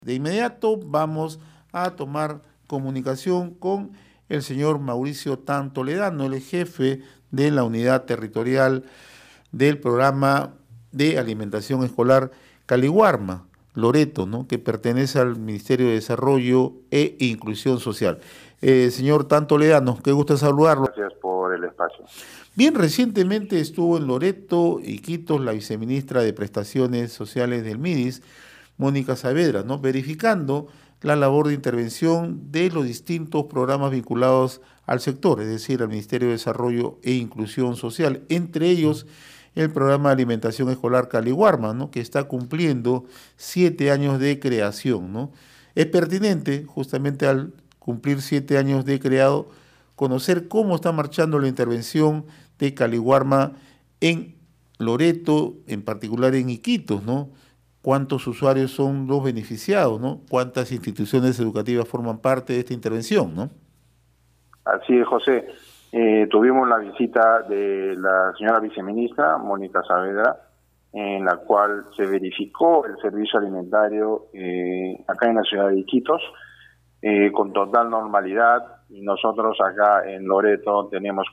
De inmediato vamos a tomar comunicación con el señor Mauricio Tan Toledano, el jefe de la unidad territorial del programa de alimentación escolar Caliwarma, Loreto, ¿no?, que pertenece al Ministerio de Desarrollo e Inclusión Social. Señor Tan Toledano, qué gusto saludarlo. Gracias por el espacio. Bien, recientemente estuvo en Loreto, Iquitos, la viceministra de Prestaciones Sociales del MIDIS, Mónica Saavedra, ¿no?, verificando la labor de intervención de los distintos programas vinculados al sector, es decir, al Ministerio de Desarrollo e Inclusión Social, entre ellos el programa de alimentación escolar Caliwarma, ¿no?, que está cumpliendo 7 años de creación, ¿no? Es pertinente, justamente al cumplir 7 años de creado, conocer cómo está marchando la intervención de Caliwarma en Loreto, en particular en Iquitos, ¿no? Cuántos usuarios son los beneficiados, ¿no? Cuántas instituciones educativas forman parte de esta intervención, ¿no? Así es, José. Tuvimos la visita de la señora viceministra, Mónica Saavedra, en la cual se verificó el servicio alimentario acá en la ciudad de Iquitos, con total normalidad. Y nosotros acá en Loreto tenemos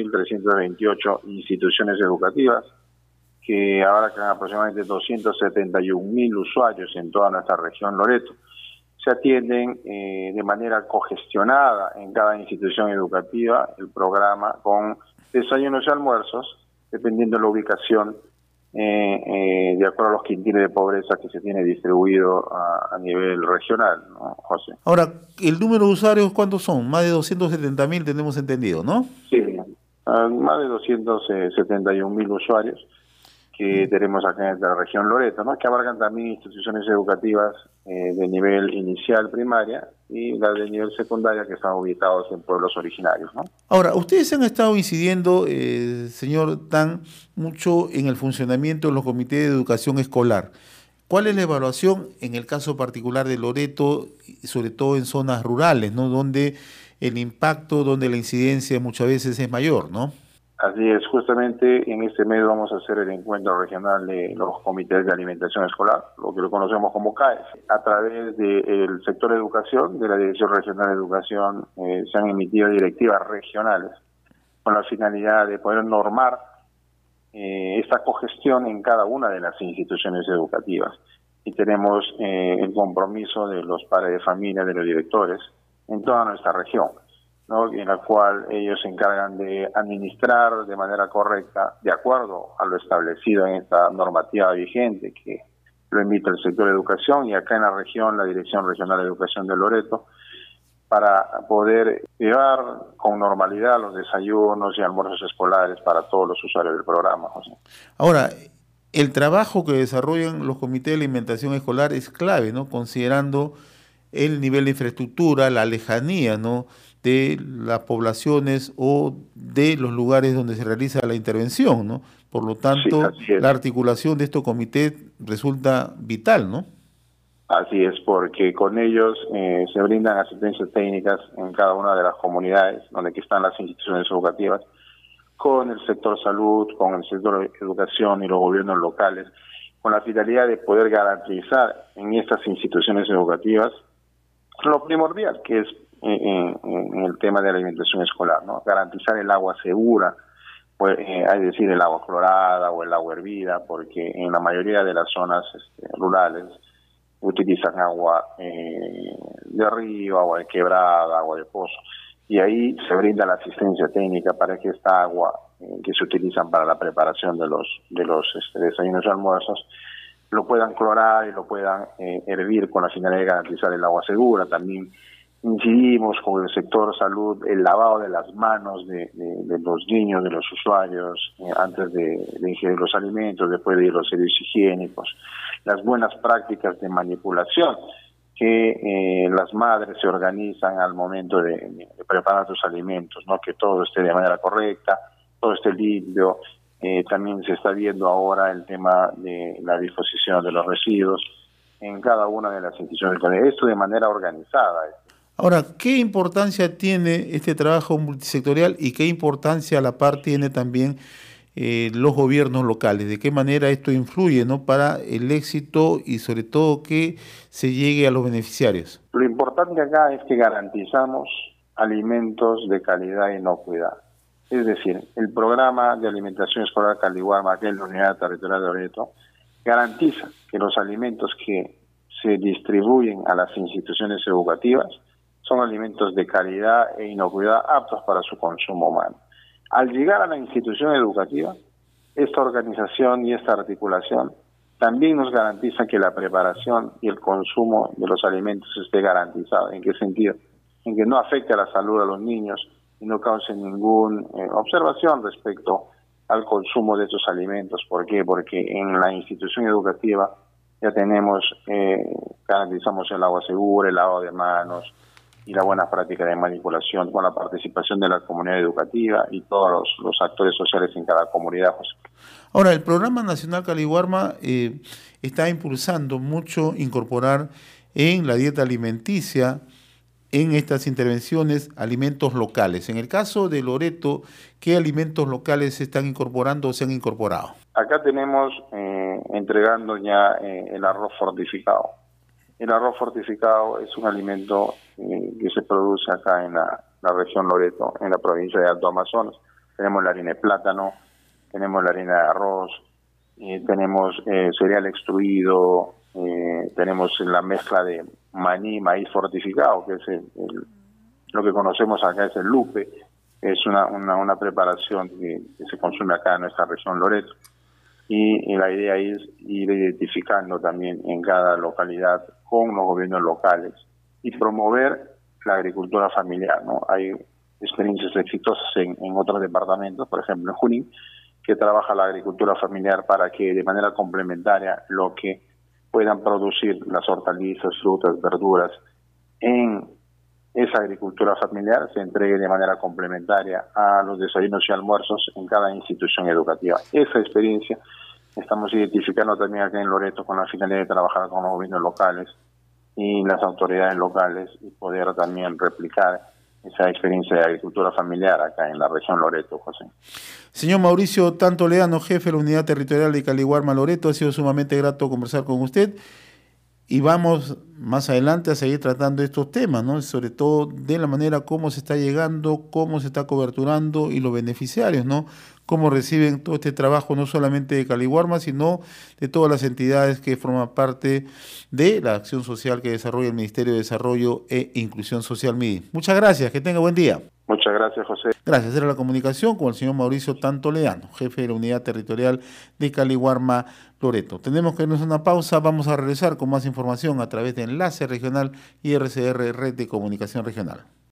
4.328 instituciones educativas, que abarcan aproximadamente 271.000 usuarios en toda nuestra región Loreto. Se atienden de manera cogestionada en cada institución educativa el programa con desayunos y almuerzos, dependiendo de la ubicación, de acuerdo a los quintiles de pobreza que se tiene distribuido a nivel regional, ¿no, José? Ahora, ¿el número de usuarios cuántos son? Más de 270.000 tenemos entendido, ¿no? Sí, más de 271.000 usuarios que tenemos acá en la región Loreto, ¿no?, que abarcan también instituciones educativas de nivel inicial primaria y las de nivel secundaria que están ubicados en pueblos originarios, ¿no? Ahora, ustedes han estado incidiendo, señor Tan, mucho en el funcionamiento de los comités de educación escolar. ¿Cuál es la evaluación en el caso particular de Loreto, sobre todo en zonas rurales, ¿no?, donde el impacto, donde la incidencia muchas veces es mayor, ¿no? Así es, justamente en este mes vamos a hacer el encuentro regional de los comités de alimentación escolar, lo que lo conocemos como CAES. A través del sector educación, de la Dirección Regional de Educación, se han emitido directivas regionales con la finalidad de poder normar esta cogestión en cada una de las instituciones educativas. Y tenemos el compromiso de los padres de familia, de los directores, en toda nuestra región, ¿no?, en la cual ellos se encargan de administrar de manera correcta, de acuerdo a lo establecido en esta normativa vigente que lo emite el sector de educación, y acá en la región, la Dirección Regional de Educación de Loreto, para poder llevar con normalidad los desayunos y almuerzos escolares para todos los usuarios del programa, José. Ahora, el trabajo que desarrollan los comités de alimentación escolar es clave, ¿no?, considerando el nivel de infraestructura, la lejanía, ¿no?, de las poblaciones o de los lugares donde se realiza la intervención, ¿no? Por lo tanto, Sí, la articulación de estos comités resulta vital, ¿no? Así es, porque con ellos se brindan asistencias técnicas en cada una de las comunidades donde aquí están las instituciones educativas, con el sector salud, con el sector educación y los gobiernos locales, con la finalidad de poder garantizar en estas instituciones educativas lo primordial, que es en el tema de la alimentación escolar, ¿no? Garantizar el agua segura, pues, es decir, el agua clorada o el agua hervida, porque en la mayoría de las zonas rurales utilizan agua de río, agua de quebrada, agua de pozo, y ahí se brinda la asistencia técnica para que esta agua que se utilizan para la preparación de los desayunos y almuerzos lo puedan clorar y lo puedan hervir con la finalidad de garantizar el agua segura. También incidimos con el sector salud, el lavado de las manos de los niños, de los usuarios, antes de ingerir los alimentos, después de ir a los servicios higiénicos, las buenas prácticas de manipulación que las madres se organizan al momento de preparar sus alimentos, ¿no?, que todo esté de manera correcta, todo esté limpio. También se está viendo ahora el tema de la disposición de los residuos en cada una de las instituciones, esto de manera organizada. Ahora, ¿qué importancia tiene este trabajo multisectorial y qué importancia a la par tiene también los gobiernos locales? ¿De qué manera esto influye, ¿no?, para el éxito y sobre todo que se llegue a los beneficiarios? Lo importante acá es que garantizamos alimentos de calidad e inocuidad. Es decir, el programa de alimentación escolar Caliwarma, que es la unidad territorial de Loreto, garantiza que los alimentos que se distribuyen a las instituciones educativas son alimentos de calidad e inocuidad aptos para su consumo humano. Al llegar a la institución educativa, esta organización y esta articulación también nos garantiza que la preparación y el consumo de los alimentos esté garantizado. ¿En qué sentido? En que no afecte a la salud de los niños y no cause ninguna observación respecto al consumo de estos alimentos. ¿Por qué? Porque en la institución educativa ya garantizamos el agua segura, el lavado de manos y la buena práctica de manipulación con la participación de la comunidad educativa y todos los actores sociales en cada comunidad, José. Ahora, el Programa Nacional Caliwarma está impulsando mucho incorporar en la dieta alimenticia, en estas intervenciones, alimentos locales. En el caso de Loreto, ¿qué alimentos locales se están incorporando o se han incorporado? Acá tenemos entregando ya el arroz fortificado. El arroz fortificado es un alimento que se produce acá en la región Loreto, en la provincia de Alto Amazonas. Tenemos la harina de plátano, tenemos la harina de arroz, tenemos cereal extruido, tenemos la mezcla de maní, maíz fortificado, que es lo que conocemos acá es el lupe, es una preparación que se consume acá en nuestra región Loreto. Y la idea es ir identificando también en cada localidad con los gobiernos locales y promover la agricultura familiar, ¿no? Hay experiencias exitosas en otros departamentos, por ejemplo en Junín, que trabaja la agricultura familiar para que de manera complementaria lo que puedan producir las hortalizas, frutas, verduras en esa agricultura familiar se entregue de manera complementaria a los desayunos y almuerzos en cada institución educativa. Esa experiencia estamos identificando también acá en Loreto con la finalidad de trabajar con los gobiernos locales y las autoridades locales y poder también replicar esa experiencia de agricultura familiar acá en la región Loreto, José. Señor Mauricio Tantoleano, jefe de la Unidad Territorial de Caliwarma Loreto, ha sido sumamente grato conversar con usted y vamos más adelante a seguir tratando estos temas, ¿no? Sobre todo de la manera cómo se está llegando, cómo se está coberturando y los beneficiarios, ¿no? Cómo reciben todo este trabajo no solamente de Caliwarma, sino de todas las entidades que forman parte de la acción social que desarrolla el Ministerio de Desarrollo e Inclusión Social MIDI. Muchas gracias, que tenga buen día. Muchas gracias, José. Gracias. Era la comunicación con el señor Mauricio Tantoleano, jefe de la Unidad Territorial de Caliwarma Loreto. Tenemos que irnos a una pausa, vamos a regresar con más información a través de Enlace Regional y RCR, Red de Comunicación Regional.